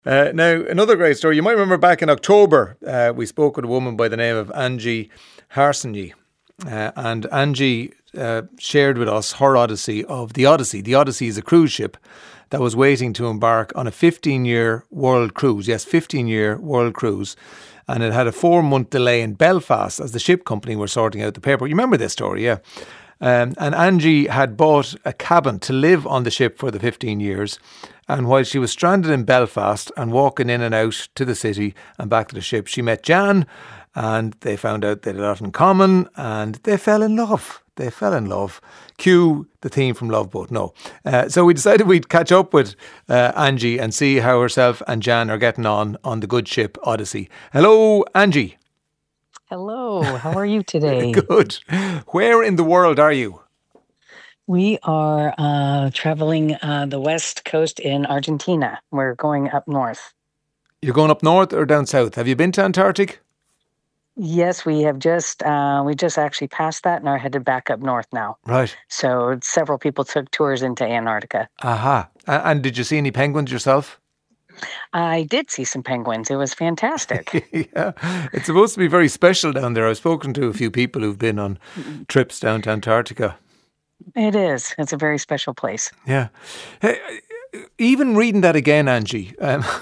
Now, another great story. You might remember back in October, we spoke with a woman by the name of Angie Harsenyi. And Angie shared with us her odyssey of the Odyssey. The Odyssey is a cruise ship that was waiting to embark on a 15-year world cruise. Yes, 15-year world cruise. And it had a 4-month delay in Belfast as the ship company were sorting out the paperwork. You remember this story, yeah? And Angie had bought a cabin to live on the ship for the 15 years. And while she was stranded in Belfast and walking in and out to the city and back to the ship, she met Jan, and they found out they had a lot in common, and they fell in love. Cue the theme from Love Boat. No. So we decided we'd catch up with Angie and see how herself and Jan are getting on the good ship Odyssey. Hello, Angie. Hello, how are you today? Good. Where in the world are you? We are traveling the west coast in Argentina. We're going up north. You're going up north or down south? Have you been to Antarctic? Yes, we just actually passed that and are headed back up north now. Right. So several people took tours into Antarctica. Aha. And did you see any penguins yourself? I did see some penguins. It was fantastic. Yeah, it's supposed to be very special down there. I've spoken to a few people who've been on trips down to Antarctica. It is. It's a very special place. Yeah. Hey, even reading that again, Angie.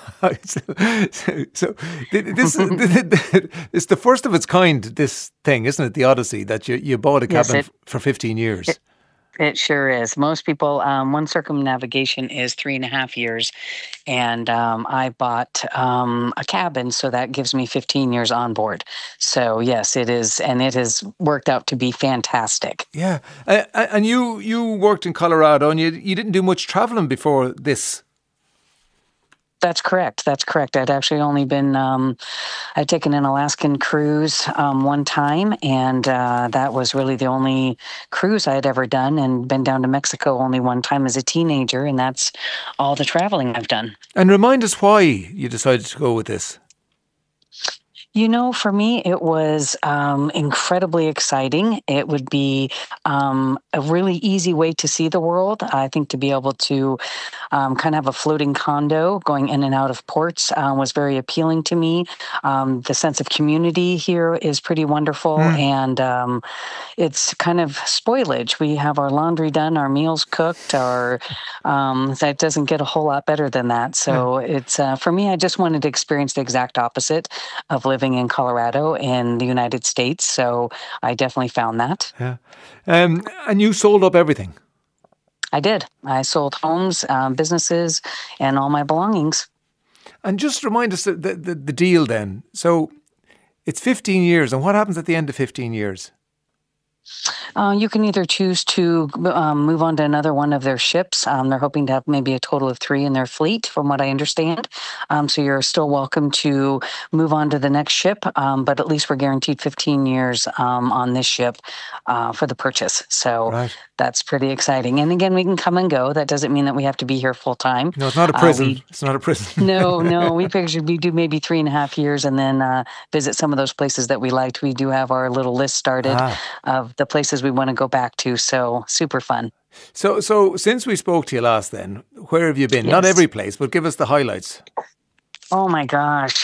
So this it's the first of its kind. This thing, isn't it? The Odyssey that you bought a cabin for 15 years. It sure is. Most people, one circumnavigation is 3.5 years, and I bought a cabin, so that gives me 15 years on board. So yes, it is, and it has worked out to be fantastic. Yeah, and you worked in Colorado, and you didn't do much traveling before this. That's correct. I'd actually only been, I'd taken an Alaskan cruise one time, and that was really the only cruise I had ever done, and been down to Mexico only one time as a teenager, and that's all the traveling I've done. And remind us why you decided to go with this. You know, for me, it was incredibly exciting. It would be a really easy way to see the world. I think to be able to kind of have a floating condo going in and out of ports was very appealing to me. The sense of community here is pretty wonderful, and it's kind of spoilage. We have our laundry done, our meals cooked, that doesn't get a whole lot better than that. So it's for me, I just wanted to experience the exact opposite of living in Colorado in the United States. So I definitely found that. Yeah. And you sold up everything? I did. I sold homes, businesses, and all my belongings. And just remind us the deal then. So it's 15 years. And what happens at the end of 15 years? You can either choose to move on to another one of their ships. They're hoping to have maybe a total of 3 in their fleet, from what I understand. So you're still welcome to move on to the next ship, but at least we're guaranteed 15 years on this ship for the purchase. So that's pretty exciting. And again, we can come and go. That doesn't mean that we have to be here full time. No, it's not a prison. It's not a prison. No. We figured we do maybe 3.5 years and then visit some of those places that we liked. We do have our little list started of the places we want to go back to. So super fun. So since we spoke to you last then, where have you been? Yes. Not every place, but give us the highlights. Oh my gosh.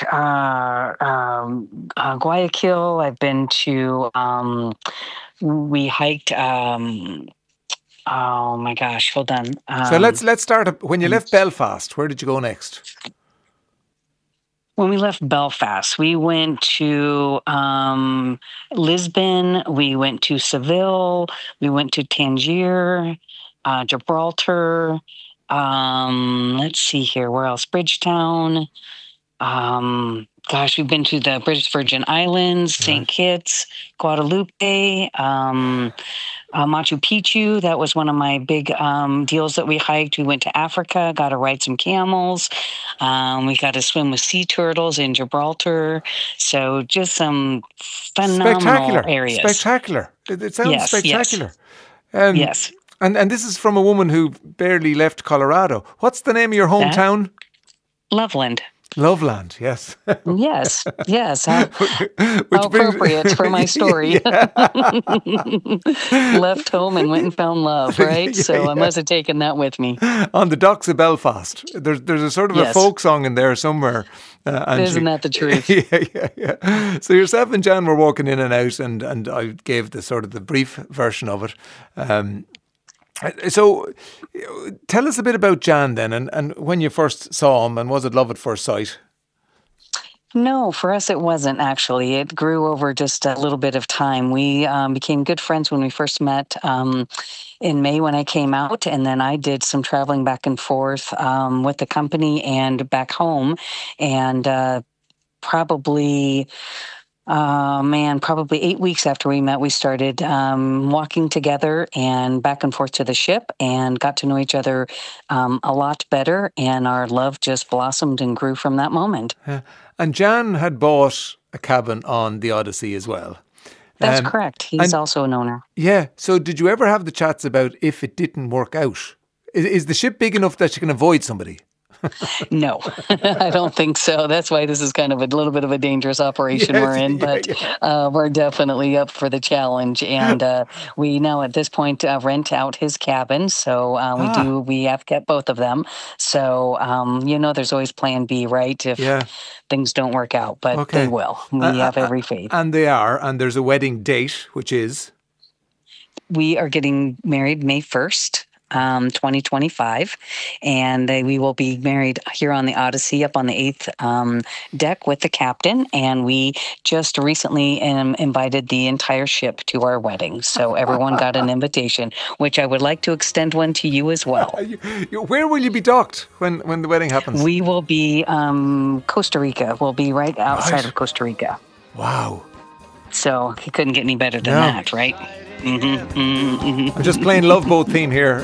Guayaquil. I've been to, we hiked, oh my gosh, hold on. So let's start. When you left Belfast, where did you go next? When we left Belfast, we went to Lisbon, we went to Seville, we went to Tangier, Gibraltar, let's see here, where else? Bridgetown. We've been to the British Virgin Islands, St. Kitts, Guadalupe, Machu Picchu. That was one of my big deals that we hiked. We went to Africa, got to ride some camels. We got to swim with sea turtles in Gibraltar. So just some phenomenal areas. Spectacular. It sounds spectacular. Yes. And this is from a woman who barely left Colorado. What's the name of your hometown? Loveland. Loveland, yes. Yes, yes. How Which brings appropriate for my story. Left home and went and found love, right? So I must have taken that with me. On the docks of Belfast. There's a sort of a Yes. folk song in there somewhere, Angie. Isn't that the truth? Yeah. So yourself and Jan were walking in and out, and I gave the sort of the brief version of it. So tell us a bit about Jan then, and when you first saw him, and was it love at first sight? No, for us it wasn't actually. It grew over just a little bit of time. We became good friends when we first met in May when I came out, and then I did some traveling back and forth with the company and back home, and probably. Probably 8 weeks after we met, we started walking together and back and forth to the ship and got to know each other a lot better. And our love just blossomed and grew from that moment. Yeah. And Jan had bought a cabin on the Odyssey as well. That's correct. He's also an owner. Yeah. So did you ever have the chats about if it didn't work out? Is the ship big enough that you can avoid somebody? No, I don't think so. That's why this is kind of a little bit of a dangerous operation we're in, but we're definitely up for the challenge. And we now at this point rent out his cabin. So we have kept both of them. So, there's always plan B, right? If things don't work out, but they will. We have every faith. And they are. And there's a wedding date, which is? We are getting married May 1st. 2025, and we will be married here on the Odyssey up on the 8th deck with the captain, and we just recently invited the entire ship to our wedding, so everyone got an invitation, which I would like to extend one to you as well. Where will you be docked when the wedding happens? We will be Costa Rica. We'll be right outside of Costa Rica. Wow. So it couldn't get any better than that, right? I'm just playing Love Boat theme here.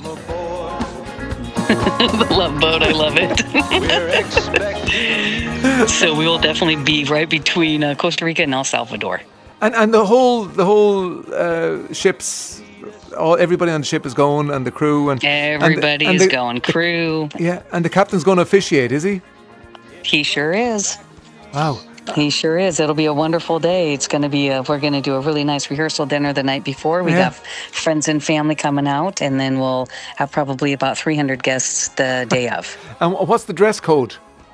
The Love Boat, I love it. So we will definitely be right between Costa Rica and El Salvador. And the whole ships, everybody on the ship is going, and the crew and everybody is going. Crew. Yeah, and the captain's going to officiate, is he? He sure is. Wow. He sure is. It'll be a wonderful day. It's going to be we're going to do a really nice rehearsal dinner the night before. We got friends and family coming out, and then we'll have probably about 300 guests the day of. And what's the dress code?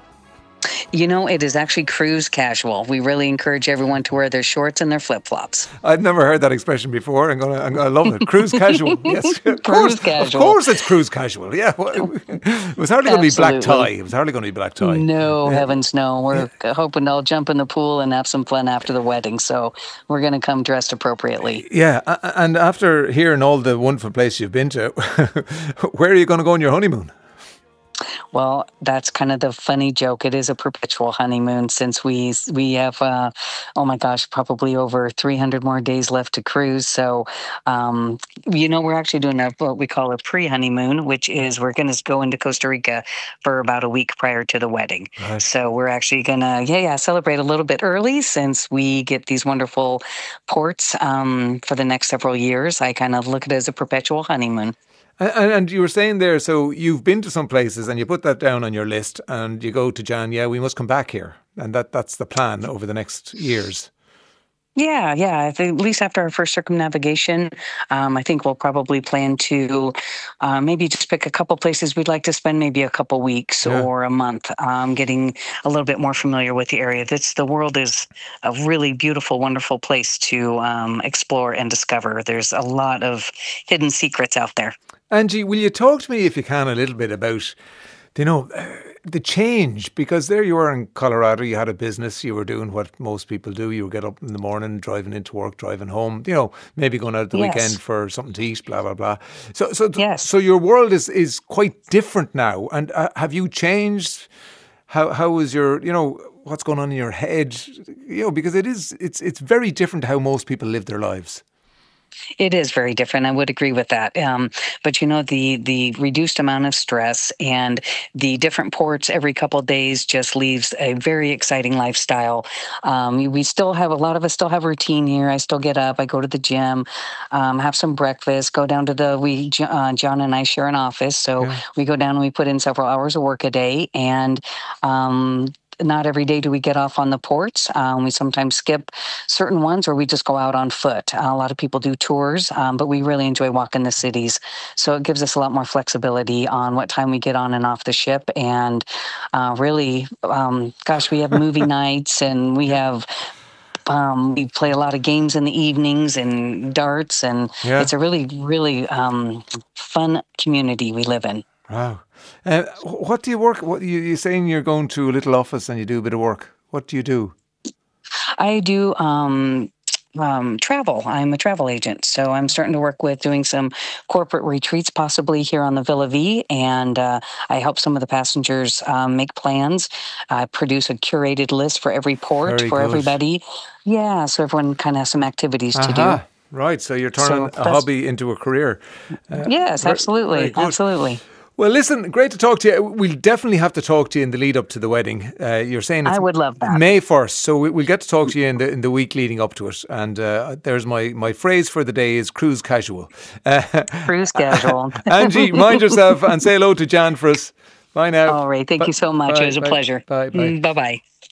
It is actually cruise casual. We really encourage everyone to wear their shorts and their flip-flops. I'd never heard that expression before. I love it. Cruise casual. Yes, cruise casual. Of course it's cruise casual. Yeah. It was hardly going to be black tie. It was hardly going to be black tie. No, heavens no. We're hoping I'll jump in the pool and have some fun after the wedding. So we're going to come dressed appropriately. Yeah. And after hearing all the wonderful places you've been to, where are you going to go on your honeymoon? Well, that's kind of the funny joke. It is a perpetual honeymoon since we have, probably over 300 more days left to cruise. So, we're actually doing what we call a pre-honeymoon, which is we're going to go into Costa Rica for about a week prior to the wedding. Right. So we're actually going to, celebrate a little bit early since we get these wonderful ports for the next several years. I kind of look at it as a perpetual honeymoon. And you were saying there, so you've been to some places and you put that down on your list and you go to Jan, we must come back here. And that's the plan over the next years. Yeah. At least after our first circumnavigation, I think we'll probably plan to maybe just pick a couple places we'd like to spend maybe a couple weeks or a month, getting a little bit more familiar with the area. The world is a really beautiful, wonderful place to explore and discover. There's a lot of hidden secrets out there. Angie, will you talk to me, if you can, a little bit about, the change? Because there you were in Colorado, you had a business, you were doing what most people do. You would get up in the morning, driving into work, driving home, maybe going out the weekend for something to eat, blah, blah, blah. So your world is quite different now. And have you changed? How is your, what's going on in your head? Because it's very different to how most people live their lives. It is very different. I would agree with that. But you know, the reduced amount of stress and the different ports every couple of days just leaves a very exciting lifestyle. We still have a lot of us still have routine here. I still get up, I go to the gym, have some breakfast, go down to John and I share an office, so Yeah. we go down and we put in several hours of work a day, and not every day do we get off on the ports. We sometimes skip certain ones, or we just go out on foot. A lot of people do tours, but we really enjoy walking the cities. So it gives us a lot more flexibility on what time we get on and off the ship. And really, gosh, we have movie nights, and we play a lot of games in the evenings and darts, and Yeah. it's a really, really fun community we live in. Wow. What do you work? What you saying? You're going to a little office and you do a bit of work. What do you do? I do travel. I'm a travel agent, so I'm starting to work with doing some corporate retreats, possibly here on the Villa V, and I help some of the passengers make plans. I produce a curated list for every port Very for good. everybody. Yeah, so everyone kind of has some activities to do. Aha. Right. So you're turning So a hobby into a career. yes, Very absolutely, good. absolutely. Well, listen, great to talk to you. We'll definitely have to talk to you in the lead up to the wedding. You're saying it's I would love that. May 1st, so we'll get to talk to you in the week leading up to it. And there's my phrase for the day is cruise casual. Cruise casual. Angie, mind yourself and say hello to Jan for us. Bye now. All right, thank you so much. Bye, It was a bye, pleasure. bye, bye. Bye-bye.